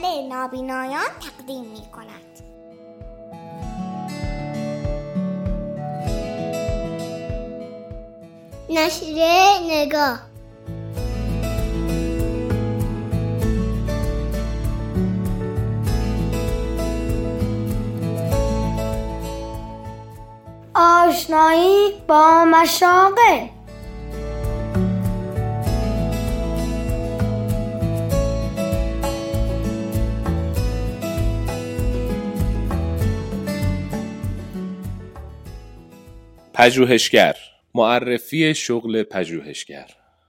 مجله نابینایان تقدیم می کند. نشریه نگاه. آشنایی با مشاغل. پژوهشگر. معرفی شغل پژوهشگر.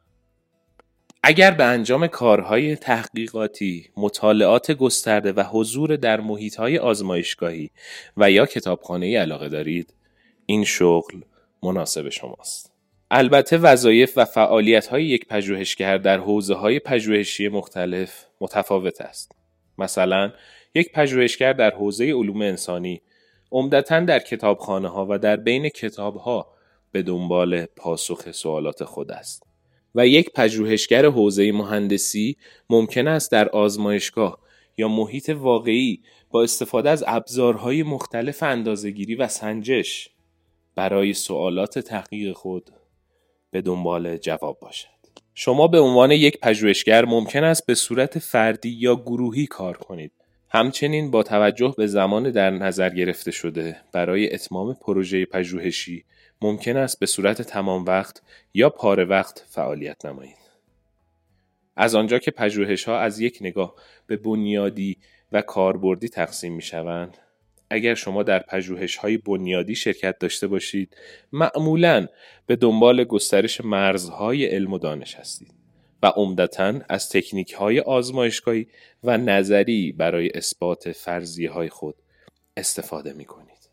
اگر به انجام کارهای تحقیقاتی، مطالعات گسترده و حضور در محیط‌های آزمایشگاهی و یا کتابخانه‌ای علاقه دارید، این شغل مناسب شماست. البته وظایف و فعالیت‌های یک پژوهشگر در حوزه‌های پژوهشی مختلف متفاوت است. مثلا یک پژوهشگر در حوزه علوم انسانی عمدتاً در کتابخانه‌ها و در بین کتاب‌ها به دنبال پاسخ سوالات خود است و یک پژوهشگر حوزه مهندسی ممکن است در آزمایشگاه یا محیط واقعی با استفاده از ابزارهای مختلف اندازه‌گیری و سنجش برای سوالات تحقیق خود به دنبال جواب باشد. شما به عنوان یک پژوهشگر ممکن است به صورت فردی یا گروهی کار کنید. همچنین با توجه به زمان در نظر گرفته شده برای اتمام پروژه پژوهشی ممکن است به صورت تمام وقت یا پاره وقت فعالیت نمایید. از آنجا که پژوهش‌ها از یک نگاه به بنیادی و کاربردی تقسیم می‌شوند، اگر شما در پژوهش‌های بنیادی شرکت داشته باشید، معمولاً به دنبال گسترش مرزهای علم و دانش هستید و عمدتاً از تکنیک‌های آزمایشگاهی و نظری برای اثبات فرضیه‌های خود استفاده می‌کنید.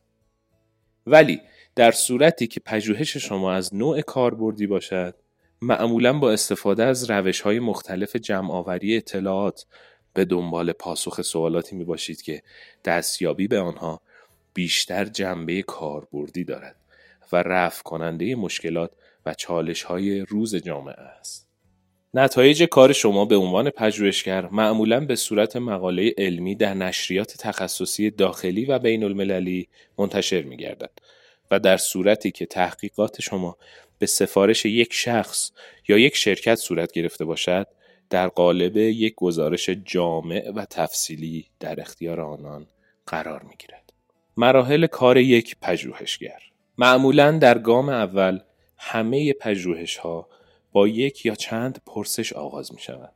ولی در صورتی که پژوهش شما از نوع کاربردی باشد، معمولاً با استفاده از روش‌های مختلف جمع‌آوری اطلاعات به دنبال پاسخ سوالاتی میباشید که دستیابی به آنها بیشتر جنبه کاربردی دارد و رفع کننده مشکلات و چالش‌های روز جامعه است. نتایج کار شما به عنوان پژوهشگر معمولاً به صورت مقاله علمی در نشریات تخصصی داخلی و بین المللی منتشر می‌گردد و در صورتی که تحقیقات شما به سفارش یک شخص یا یک شرکت صورت گرفته باشد، در قالب یک گزارش جامع و تفصیلی در اختیار آنان قرار می‌گیرد. مراحل کار یک پژوهشگر. معمولاً در گام اول همه پژوهش‌ها با یک یا چند پرسش آغاز می‌شوند.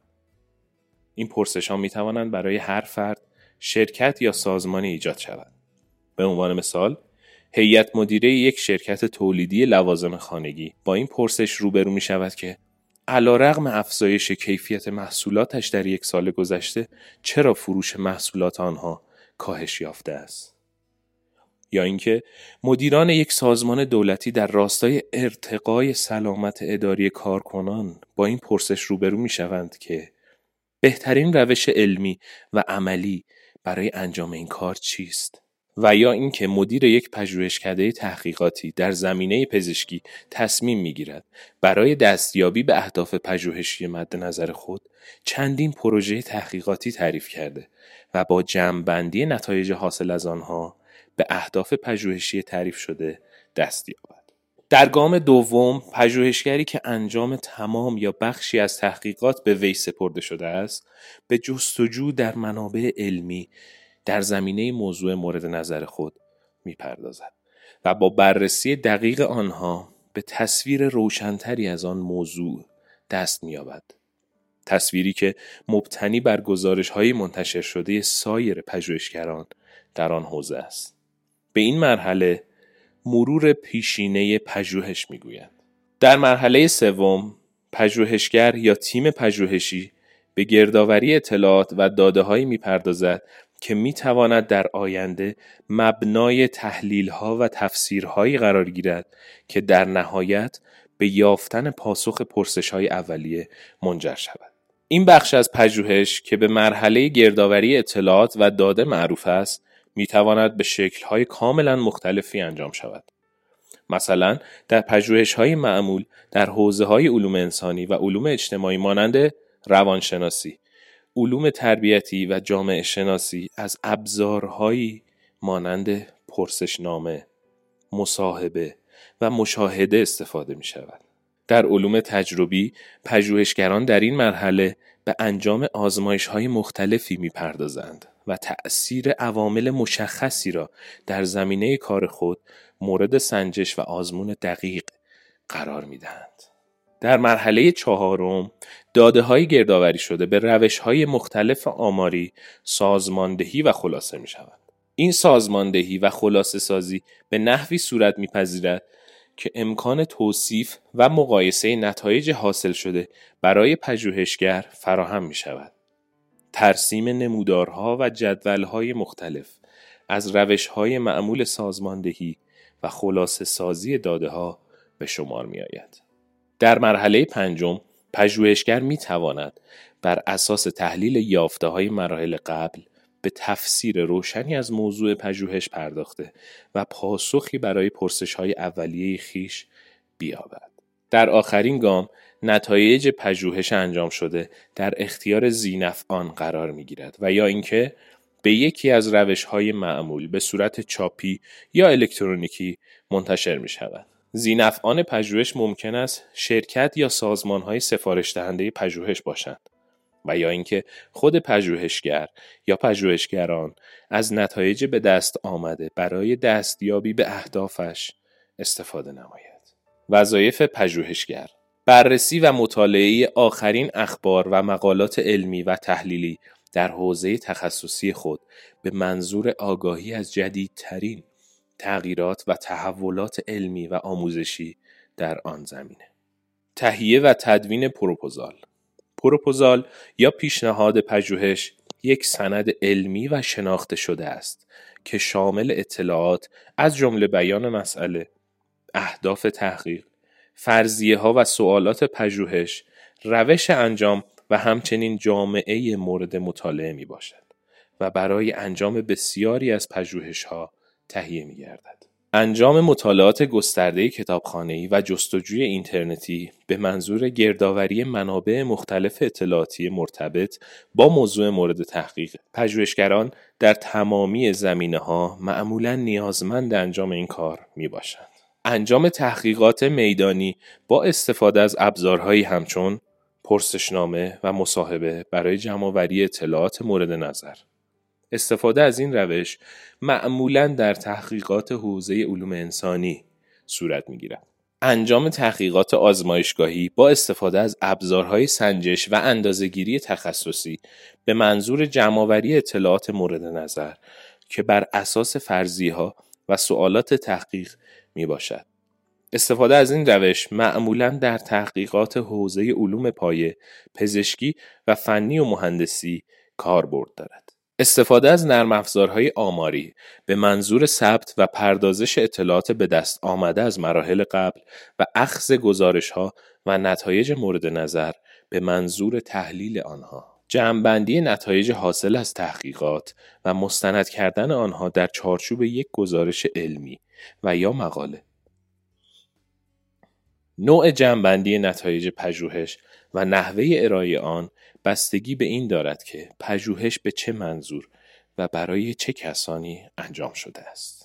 این پرسش‌ها می‌توانند برای هر فرد، شرکت یا سازمانی ایجاد شوند. به عنوان مثال، هیئت مدیره یک شرکت تولیدی لوازم خانگی با این پرسش روبرو می‌شود که علی‌رغم افزایش کیفیت محصولاتش در یک سال گذشته، چرا فروش محصولات آنها کاهش یافته است؟ یا اینکه مدیران یک سازمان دولتی در راستای ارتقای سلامت اداری کارکنان با این پرسش روبرو می‌شوند که بهترین روش علمی و عملی برای انجام این کار چیست؟ و یا اینکه مدیر یک پژوهشکده تحقیقاتی در زمینه پزشکی تصمیم می‌گیرد برای دستیابی به اهداف پژوهشی مد نظر خود چندین پروژه تحقیقاتی تعریف کرده و با جمع‌بندی نتایج حاصل از آنها به اهداف پژوهشی تعریف شده دست یابد. در گام دوم، پژوهشگری که انجام تمام یا بخشی از تحقیقات به وی سپرده شده است، به جستجو در منابع علمی در زمینه موضوع مورد نظر خود می‌پردازد و با بررسی دقیق آنها به تصویر روشن‌تری از آن موضوع دست می‌یابد. تصویری که مبتنی بر گزارش‌های منتشر شده سایر پژوهشگران در آن حوزه است. به این مرحله مرور پیشینه پژوهش می‌گویند. در مرحله سوم، پژوهشگر یا تیم پژوهشی به گردآوری اطلاعات و داده‌هایی می‌پردازد که می‌تواند در آینده مبنای تحلیل‌ها و تفسیرهایی قرار گیرد که در نهایت به یافتن پاسخ پرسش‌های اولیه منجر شود. این بخش از پژوهش که به مرحله گردآوری اطلاعات و داده معروف است، می‌تواند به شکل‌های کاملاً مختلفی انجام شود. مثلا در پژوهش‌های معمول در حوزه‌های علوم انسانی و علوم اجتماعی مانند روانشناسی، علوم تربیتی و جامعه شناسی از ابزارهایی مانند پرسشنامه، مصاحبه و مشاهده استفاده می شود. در علوم تجربی پژوهشگران در این مرحله به انجام آزمایش‌های مختلفی می‌پردازند و تأثیر عوامل مشخصی را در زمینه کار خود مورد سنجش و آزمون دقیق قرار می‌دهند. در مرحله چهارم داده‌های گردآوری شده به روش‌های مختلف آماری سازماندهی و خلاصه می‌شوند. این سازماندهی و خلاصه سازی به نحوی صورت می‌پذیرد که امکان توصیف و مقایسه نتایج حاصل شده برای پژوهشگر فراهم می شود. ترسیم نمودارها و جدولهای مختلف از روشهای معمول سازماندهی و خلاصه سازی داده‌ها به شمار می آید. در مرحله پنجم پژوهشگر می تواند بر اساس تحلیل یافته‌های مراحل قبل به تفسیر روشنی از موضوع پژوهش پرداخته و پاسخی برای پرسش‌های اولیه خویش بیابد. در آخرین گام نتایج پژوهش انجام شده در اختیار ذی‌نفعان قرار می‌گیرد و یا اینکه به یکی از روش‌های معمول به صورت چاپی یا الکترونیکی منتشر می‌شود. ذی‌نفعان پژوهش ممکن است شرکت یا سازمان‌های سفارش دهنده پژوهش باشند و یا اینکه خود پژوهشگر یا پژوهشگران از نتایج به دست آمده برای دستیابی به اهدافش استفاده نماید. وظایف پژوهشگر: بررسی و مطالعه آخرین اخبار و مقالات علمی و تحلیلی در حوزه تخصصی خود به منظور آگاهی از جدیدترین تغییرات و تحولات علمی و آموزشی در آن زمینه. تهیه و تدوین پروپوزال. پروپوزال یا پیشنهاد پژوهش یک سند علمی و شناخته شده است که شامل اطلاعات از جمله بیان مسئله، اهداف تحقیق، فرضیه‌ها و سوالات پژوهش، روش انجام و همچنین جامعه مورد مطالعه می باشد و برای انجام بسیاری از پژوهش‌ها تهیه می گردد. انجام مطالعات گسترده کتابخانه‌ای و جستجوی اینترنتی به منظور گردآوری منابع مختلف اطلاعاتی مرتبط با موضوع مورد تحقیق. پژوهشگران در تمامی زمینه‌ها معمولاً نیازمند انجام این کار میباشند. انجام تحقیقات میدانی با استفاده از ابزارهایی همچون پرسشنامه و مصاحبه برای جمع‌آوری اطلاعات مورد نظر. استفاده از این روش معمولاً در تحقیقات حوزه علوم انسانی صورت می‌گیرد. انجام تحقیقات آزمایشگاهی با استفاده از ابزارهای سنجش و اندازه‌گیری تخصصی به منظور جمع‌آوری اطلاعات مورد نظر که بر اساس فرضیه‌ها و سوالات تحقیق میباشد. استفاده از این روش معمولاً در تحقیقات حوزه علوم پایه، پزشکی و فنی و مهندسی کاربرد دارد. استفاده از نرم افزارهای آماری به منظور ثبت و پردازش اطلاعات به دست آمده از مراحل قبل و اخذ گزارش‌ها و نتایج مورد نظر به منظور تحلیل آنها. جمع‌بندی نتایج حاصل از تحقیقات و مستند کردن آنها در چارچوب یک گزارش علمی و یا مقاله. نوع جمع‌بندی نتایج پژوهش و نحوه ارائه آن بستگی به این دارد که پژوهش به چه منظور و برای چه کسانی انجام شده است.